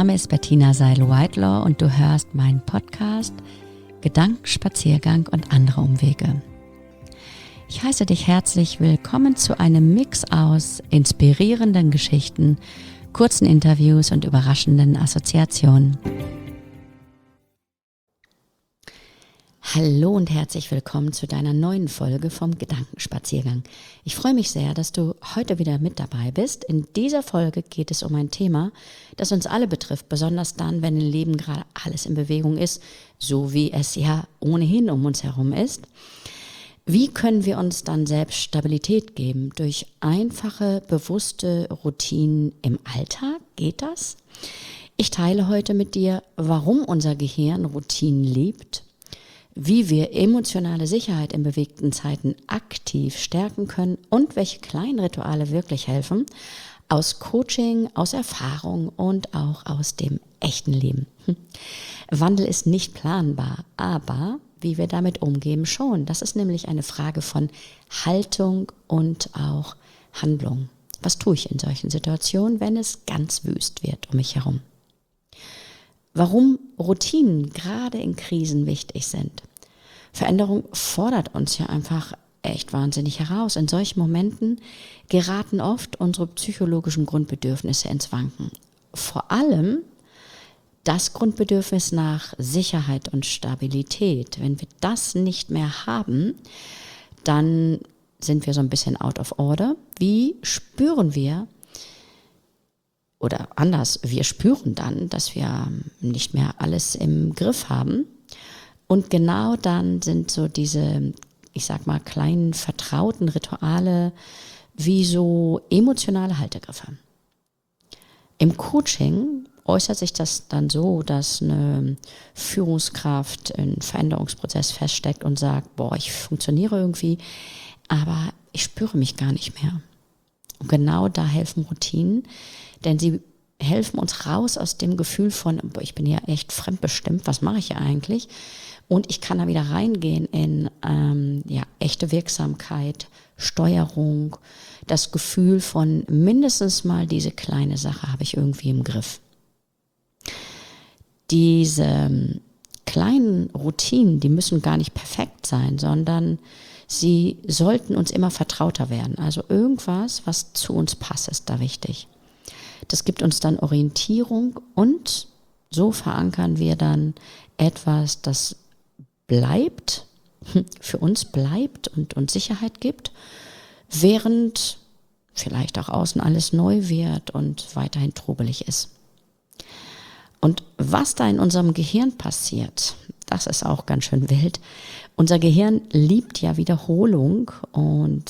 Name ist Bettina Seil-Whitelaw und du hörst meinen Podcast Gedankenspaziergang und andere Umwege. Ich heiße dich herzlich willkommen zu einem Mix aus inspirierenden Geschichten, kurzen Interviews und überraschenden Assoziationen. Hallo und herzlich willkommen zu deiner neuen Folge vom Gedankenspaziergang. Ich freue mich sehr, dass du heute wieder mit dabei bist. In dieser Folge geht es um ein Thema, das uns alle betrifft, besonders dann, wenn im Leben gerade alles in Bewegung ist, so wie es ja ohnehin um uns herum ist. Wie können wir uns dann selbst Stabilität geben? Durch einfache, bewusste Routinen im Alltag? Geht das? Ich teile heute mit dir, warum unser Gehirn Routinen liebt, wie wir emotionale Sicherheit in bewegten Zeiten aktiv stärken können und welche kleinen Rituale wirklich helfen, aus Coaching, aus Erfahrung und auch aus dem echten Leben. Wandel ist nicht planbar, aber wie wir damit umgehen schon. Das ist nämlich eine Frage von Haltung und auch Handlung. Was tue ich in solchen Situationen, wenn es ganz wüst wird um mich herum? Warum Routinen gerade in Krisen wichtig sind. Veränderung fordert uns ja einfach echt wahnsinnig heraus. In solchen Momenten geraten oft unsere psychologischen Grundbedürfnisse ins Wanken. Vor allem das Grundbedürfnis nach Sicherheit und Stabilität. Wenn wir das nicht mehr haben, dann sind wir so ein bisschen out of order. Wie spüren wir, oder anders, wir spüren dann, dass wir nicht mehr alles im Griff haben. Und genau dann sind so diese, ich sag mal, kleinen vertrauten Rituale wie so emotionale Haltegriffe. Im Coaching äußert sich das dann so, dass eine Führungskraft einen Veränderungsprozess feststeckt und sagt, boah, ich funktioniere irgendwie, aber ich spüre mich gar nicht mehr. Und genau da helfen Routinen, denn sie helfen uns raus aus dem Gefühl von, boah, ich bin ja echt fremdbestimmt, was mache ich hier eigentlich? Und ich kann da wieder reingehen in echte Wirksamkeit, Steuerung, das Gefühl von mindestens mal diese kleine Sache habe ich irgendwie im Griff. Diese kleinen Routinen, die müssen gar nicht perfekt sein, sondern sie sollten uns immer vertrauter werden. Also irgendwas, was zu uns passt, ist da wichtig. Das gibt uns dann Orientierung und so verankern wir dann etwas, das bleibt, für uns bleibt und uns Sicherheit gibt, während vielleicht auch außen alles neu wird und weiterhin trubelig ist. Und was da in unserem Gehirn passiert, das ist auch ganz schön wild. Unser Gehirn liebt ja Wiederholung und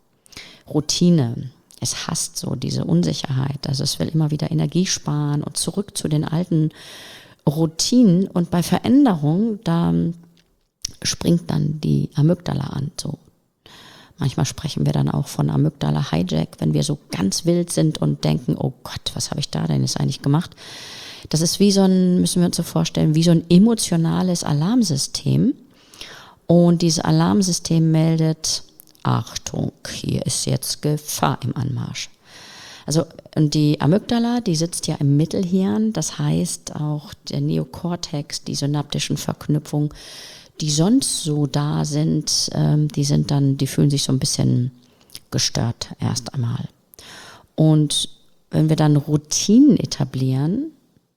Routine. Es hasst so diese Unsicherheit. Also es will immer wieder Energie sparen und zurück zu den alten Routinen. Und bei Veränderung, da springt dann die Amygdala an. So. Manchmal sprechen wir dann auch von Amygdala-Hijack, wenn wir so ganz wild sind und denken, oh Gott, was habe ich da denn jetzt eigentlich gemacht? Das ist wie so ein, müssen wir uns so vorstellen, wie so ein emotionales Alarmsystem. Und dieses Alarmsystem meldet, Achtung, hier ist jetzt Gefahr im Anmarsch. Also und die Amygdala, die sitzt ja im Mittelhirn, das heißt auch der Neokortex, die synaptischen Verknüpfungen, die sonst so da sind, die fühlen sich so ein bisschen gestört erst einmal. Und wenn wir dann Routinen etablieren,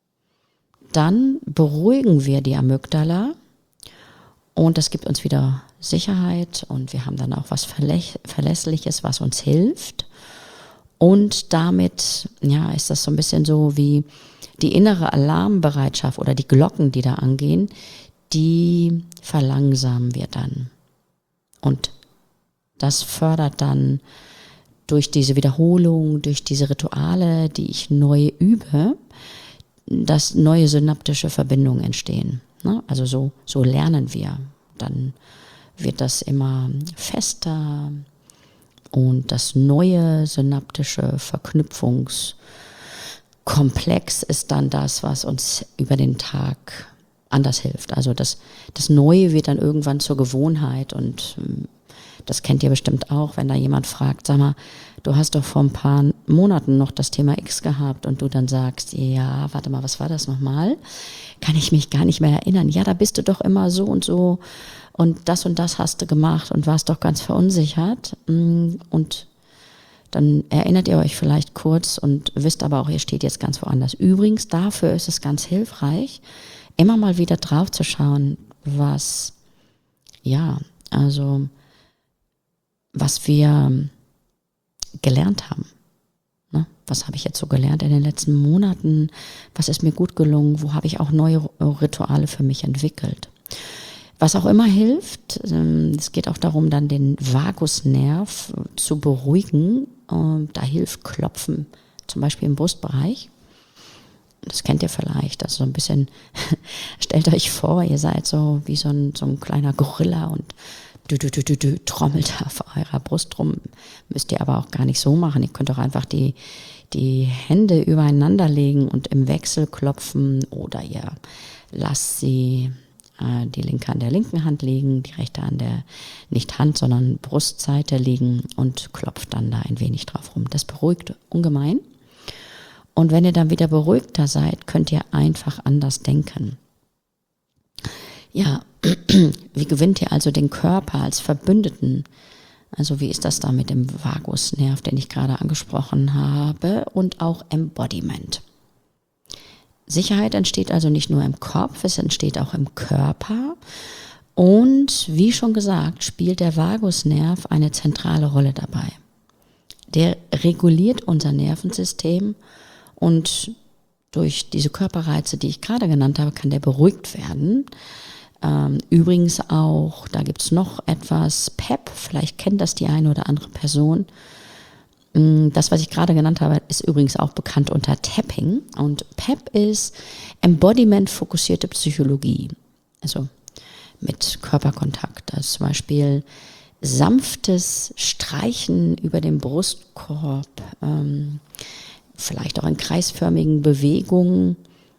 dann beruhigen wir die Amygdala und das gibt uns wieder Sicherheit und wir haben dann auch was Verlässliches, was uns hilft. Und damit, ja, ist das so ein bisschen so wie die innere Alarmbereitschaft oder die Glocken, die da angehen, die verlangsamen wir dann. Und das fördert dann durch diese Wiederholung, durch diese Rituale, die ich neu übe, dass neue synaptische Verbindungen entstehen. Also so lernen wir. Dann wird das immer fester und das neue synaptische Verknüpfungskomplex ist dann das, was uns über den Tag anders hilft. Also das Neue wird dann irgendwann zur Gewohnheit und das kennt ihr bestimmt auch, wenn da jemand fragt, sag mal, du hast doch vor ein paar Monaten noch das Thema X gehabt und du dann sagst, ja, warte mal, was war das nochmal? Kann ich mich gar nicht mehr erinnern. Ja, da bist du doch immer so und das hast du gemacht und warst doch ganz verunsichert. Und dann erinnert ihr euch vielleicht kurz und wisst aber auch, ihr steht jetzt ganz woanders. Übrigens, dafür ist es ganz hilfreich, immer mal wieder drauf zu schauen, was wir gelernt haben. Ne? Was habe ich jetzt so gelernt in den letzten Monaten? Was ist mir gut gelungen? Wo habe ich auch neue Rituale für mich entwickelt? Was auch immer hilft, es geht auch darum, dann den Vagusnerv zu beruhigen. Da hilft Klopfen, zum Beispiel im Brustbereich. Das kennt ihr vielleicht, also so ein bisschen, stellt euch vor, ihr seid so wie so ein kleiner Gorilla und trommelt auf eurer Brust rum. Müsst ihr aber auch gar nicht so machen. Ihr könnt auch einfach die Hände übereinander legen und im Wechsel klopfen oder ihr lasst sie die linke an der linken Hand liegen, die rechte an der, nicht Hand, sondern Brustseite liegen und klopft dann da ein wenig drauf rum. Das beruhigt ungemein. Und wenn ihr dann wieder beruhigter seid, könnt ihr einfach anders denken. Ja, wie gewinnt ihr also den Körper als Verbündeten? Also wie ist das da mit dem Vagusnerv, den ich gerade angesprochen habe, und auch Embodiment? Sicherheit entsteht also nicht nur im Kopf, es entsteht auch im Körper. Und wie schon gesagt, spielt der Vagusnerv eine zentrale Rolle dabei. Der reguliert unser Nervensystem und durch diese Körperreize, die ich gerade genannt habe, kann der beruhigt werden. Übrigens auch, da gibt's noch etwas, PEP, vielleicht kennt das die eine oder andere Person. Das, was ich gerade genannt habe, ist übrigens auch bekannt unter Tapping. Und PEP ist Embodiment-fokussierte Psychologie. Also mit Körperkontakt. Also zum Beispiel sanftes Streichen über den Brustkorb, vielleicht auch in kreisförmigen Bewegungen,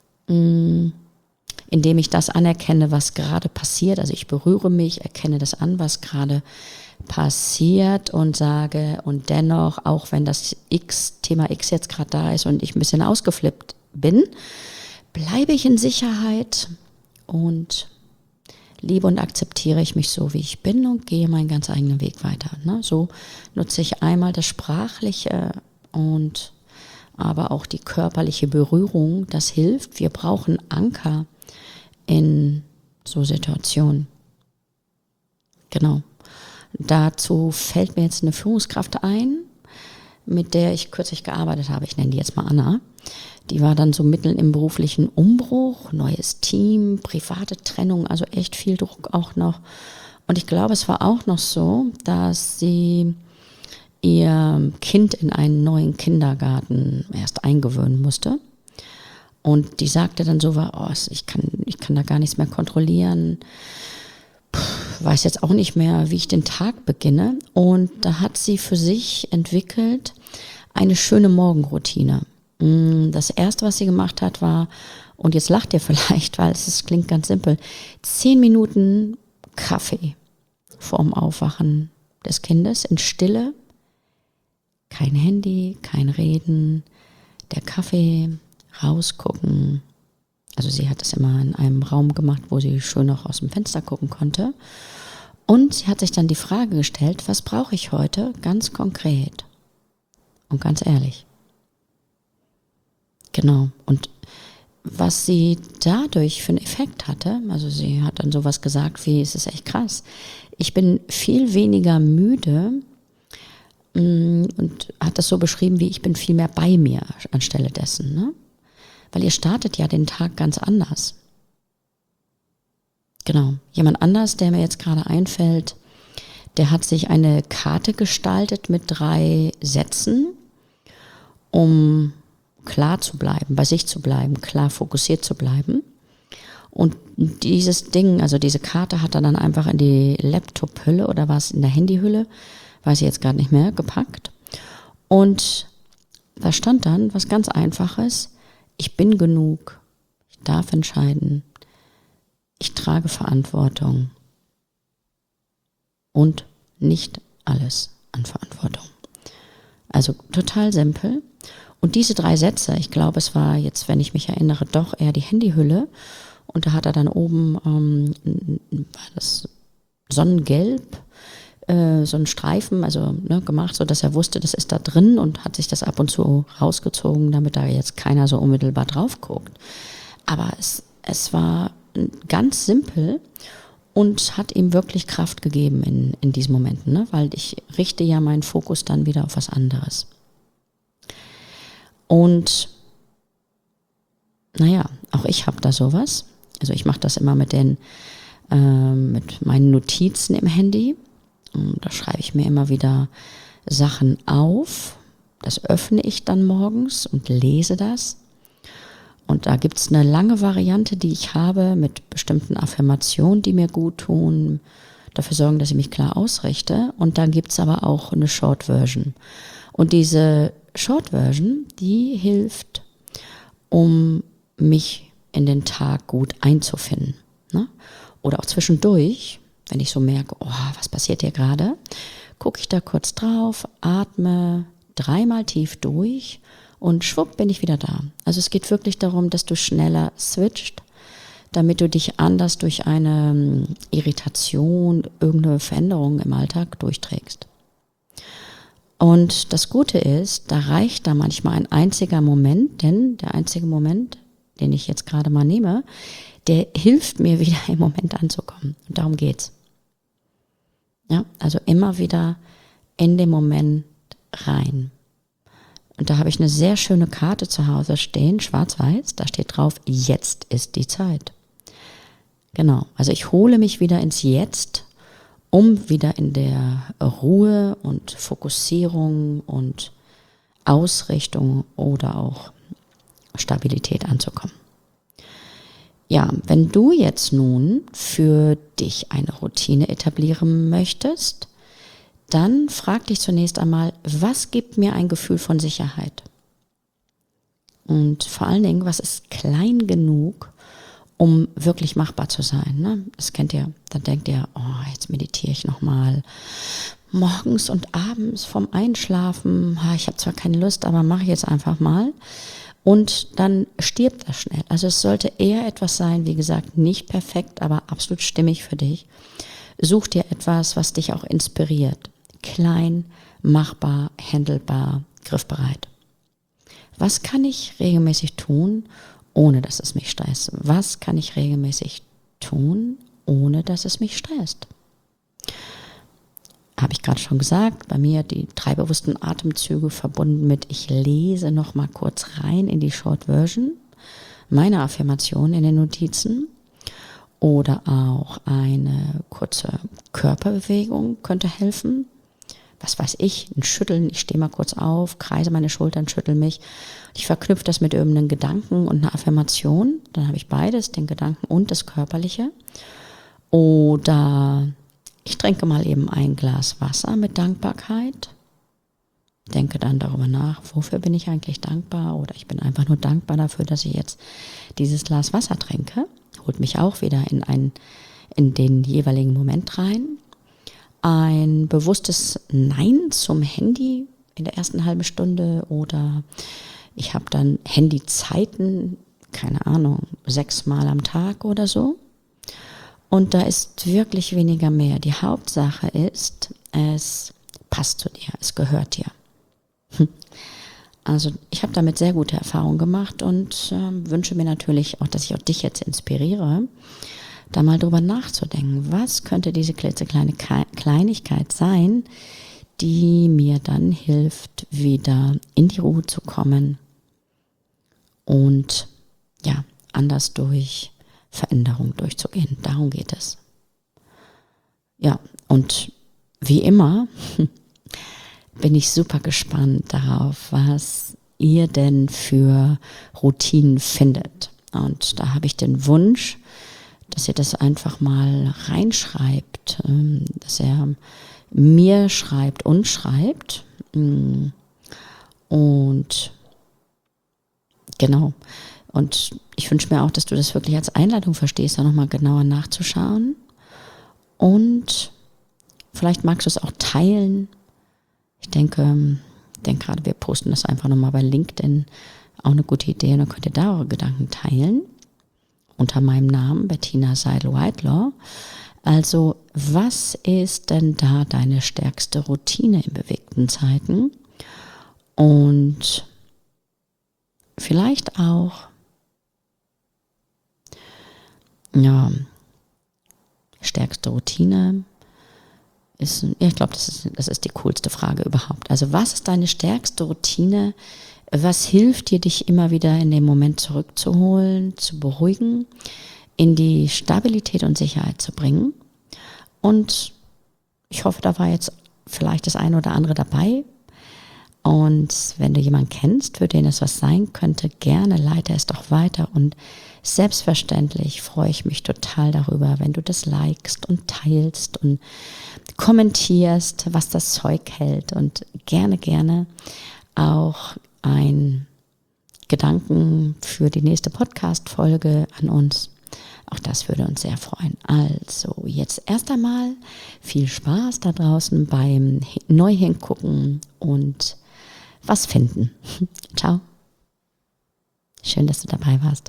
indem ich das anerkenne, was gerade passiert. Also ich berühre mich, erkenne das an, was gerade passiert und sage, und dennoch, auch wenn das Thema X jetzt gerade da ist und ich ein bisschen ausgeflippt bin, bleibe ich in Sicherheit und liebe und akzeptiere ich mich so, wie ich bin und gehe meinen ganz eigenen Weg weiter. Ne? So nutze ich einmal das Sprachliche und aber auch die körperliche Berührung, das hilft. Wir brauchen Anker in so Situationen. Genau. Dazu fällt mir jetzt eine Führungskraft ein, mit der ich kürzlich gearbeitet habe. Ich nenne die jetzt mal Anna. Die war dann so mitten im beruflichen Umbruch, neues Team, private Trennung, also echt viel Druck auch noch. Und ich glaube, es war auch noch so, dass sie ihr Kind in einen neuen Kindergarten erst eingewöhnen musste. Und die sagte dann so, ich kann da gar nichts mehr kontrollieren, weiß jetzt auch nicht mehr, wie ich den Tag beginne. Und da hat sie für sich entwickelt eine schöne Morgenroutine. Das erste, was sie gemacht hat, war, und jetzt lacht ihr vielleicht, weil es klingt ganz simpel, 10 Minuten Kaffee vorm Aufwachen des Kindes in Stille. Kein Handy, kein Reden, der Kaffee, rausgucken. Also sie hat das immer in einem Raum gemacht, wo sie schön noch aus dem Fenster gucken konnte. Und sie hat sich dann die Frage gestellt, was brauche ich heute ganz konkret und ganz ehrlich? Genau. Und was sie dadurch für einen Effekt hatte, also sie hat dann sowas gesagt wie, es ist echt krass, ich bin viel weniger müde und hat das so beschrieben wie, ich bin viel mehr bei mir anstelle dessen, ne? Weil ihr startet ja den Tag ganz anders. Genau. Jemand anders, der mir jetzt gerade einfällt, der hat sich eine Karte gestaltet mit 3 Sätzen, um klar zu bleiben, bei sich zu bleiben, klar fokussiert zu bleiben. Und dieses Ding, also diese Karte hat er dann einfach in die Laptop-Hülle oder war es in der Handyhülle, weiß ich jetzt gerade nicht mehr, gepackt. Und da stand dann was ganz Einfaches: Ich bin genug, ich darf entscheiden, ich trage Verantwortung und nicht alles an Verantwortung. Also total simpel. Und diese 3 Sätze, ich glaube, es war jetzt, wenn ich mich erinnere, doch eher die Handyhülle. Und da hat er dann oben war das Sonnengelb, so einen Streifen, also gemacht, so dass er wusste, das ist da drin und hat sich das ab und zu rausgezogen, damit da jetzt keiner so unmittelbar drauf guckt. Aber es war ganz simpel und hat ihm wirklich Kraft gegeben in diesen Momenten, ne? Weil ich richte ja meinen Fokus dann wieder auf was anderes. Und naja, auch ich habe da sowas. Also ich mache das immer mit meinen Notizen im Handy. Und da schreibe ich mir immer wieder Sachen auf. Das öffne ich dann morgens und lese das. Und da gibt's eine lange Variante, die ich habe mit bestimmten Affirmationen, die mir gut tun, dafür sorgen, dass ich mich klar ausrichte. Und dann gibt's aber auch eine Short Version. Und diese Short Version, die hilft, um mich in den Tag gut einzufinden. Ne? Oder auch zwischendurch, wenn ich so merke, oh, was passiert hier gerade, gucke ich da kurz drauf, atme 3-mal tief durch und schwupp bin ich wieder da. Also es geht wirklich darum, dass du schneller switcht, damit du dich anders durch eine Irritation, irgendeine Veränderung im Alltag durchträgst. Und das Gute ist, da reicht da manchmal ein einziger Moment, denn der einzige Moment, den ich jetzt gerade mal nehme, der hilft mir wieder im Moment anzukommen. Und darum geht's. Ja, also immer wieder in den Moment rein. Und da habe ich eine sehr schöne Karte zu Hause stehen, schwarz-weiß, da steht drauf, jetzt ist die Zeit. Genau, also ich hole mich wieder ins Jetzt, um wieder in der Ruhe und Fokussierung und Ausrichtung oder auch Stabilität anzukommen. Ja, wenn du jetzt nun für dich eine Routine etablieren möchtest, dann frag dich zunächst einmal, was gibt mir ein Gefühl von Sicherheit? Und vor allen Dingen, was ist klein genug, um wirklich machbar zu sein? Ne? Das kennt ihr, dann denkt ihr, oh, jetzt meditiere ich nochmal. Morgens und abends vom Einschlafen, ich habe zwar keine Lust, aber mache ich jetzt einfach mal. Und dann stirbt das schnell. Also es sollte eher etwas sein, wie gesagt, nicht perfekt, aber absolut stimmig für dich. Such dir etwas, was dich auch inspiriert. Klein, machbar, handelbar, griffbereit. Was kann ich regelmäßig tun, ohne dass es mich stresst? Was kann ich regelmäßig tun, ohne dass es mich stresst? Habe ich gerade schon gesagt, bei mir die 3 bewussten Atemzüge verbunden mit, ich lese noch mal kurz rein in die Short Version, meine Affirmation in den Notizen oder auch eine kurze Körperbewegung könnte helfen. Was weiß ich, ein Schütteln, ich stehe mal kurz auf, kreise meine Schultern, schüttel mich. Ich verknüpfe das mit irgendeinem Gedanken und einer Affirmation, dann habe ich beides, den Gedanken und das Körperliche. Oder ich trinke mal eben ein Glas Wasser mit Dankbarkeit, denke dann darüber nach, wofür bin ich eigentlich dankbar, oder ich bin einfach nur dankbar dafür, dass ich jetzt dieses Glas Wasser trinke, holt mich auch wieder in den jeweiligen Moment rein. Ein bewusstes Nein zum Handy in der ersten halben Stunde, oder ich habe dann Handyzeiten, keine Ahnung, 6-mal am Tag oder so. Und da ist wirklich weniger mehr. Die Hauptsache ist, es passt zu dir, es gehört dir. Also ich habe damit sehr gute Erfahrungen gemacht und wünsche mir natürlich auch, dass ich auch dich jetzt inspiriere, da mal drüber nachzudenken, was könnte diese klitzekleine Kleinigkeit sein, die mir dann hilft, wieder in die Ruhe zu kommen und ja, anders durch Veränderung durchzugehen. Darum geht es. Ja, und wie immer bin ich super gespannt darauf, was ihr denn für Routinen findet. Und da habe ich den Wunsch, dass ihr das einfach mal reinschreibt, dass er mir schreibt und schreibt. Und genau. Und ich wünsche mir auch, dass du das wirklich als Einladung verstehst, da nochmal genauer nachzuschauen. Und vielleicht magst du es auch teilen. Ich denke, denke gerade, wir posten das einfach nochmal bei LinkedIn. Auch eine gute Idee. Und dann könnt ihr da eure Gedanken teilen. Unter meinem Namen, Bettina Seidel-Whitelaw. Also, was ist denn da deine stärkste Routine in bewegten Zeiten? Und vielleicht auch, ja, stärkste Routine ist, ich glaube, das ist die coolste Frage überhaupt. Also, was ist deine stärkste Routine? Was hilft dir, dich immer wieder in den Moment zurückzuholen, zu beruhigen, in die Stabilität und Sicherheit zu bringen? Und ich hoffe, da war jetzt vielleicht das eine oder andere dabei. Und wenn du jemanden kennst, für den es was sein könnte, gerne leite es doch weiter. Und selbstverständlich freue ich mich total darüber, wenn du das likest und teilst und kommentierst, was das Zeug hält. Und gerne auch ein Gedanken für die nächste Podcast-Folge an uns. Auch das würde uns sehr freuen. Also jetzt erst einmal viel Spaß da draußen beim neu hingucken und was finden. Ciao. Schön, dass du dabei warst.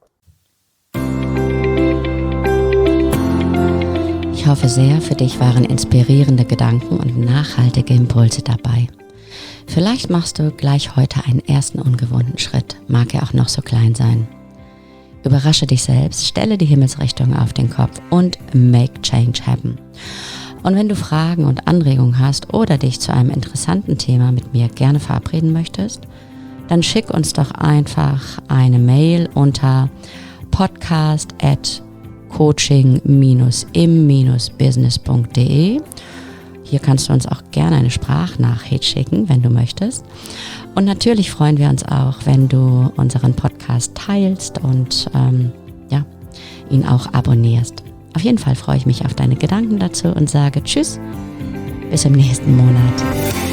Ich hoffe sehr, für dich waren inspirierende Gedanken und nachhaltige Impulse dabei. Vielleicht machst du gleich heute einen ersten ungewohnten Schritt, mag er auch noch so klein sein. Überrasche dich selbst, stelle die Himmelsrichtung auf den Kopf und make change happen. Und wenn du Fragen und Anregungen hast oder dich zu einem interessanten Thema mit mir gerne verabreden möchtest, dann schick uns doch einfach eine Mail unter podcast@coaching-im-business.de. Hier kannst du uns auch gerne eine Sprachnachricht schicken, wenn du möchtest. Und natürlich freuen wir uns auch, wenn du unseren Podcast teilst und ihn auch abonnierst. Auf jeden Fall freue ich mich auf deine Gedanken dazu und sage Tschüss, bis im nächsten Monat.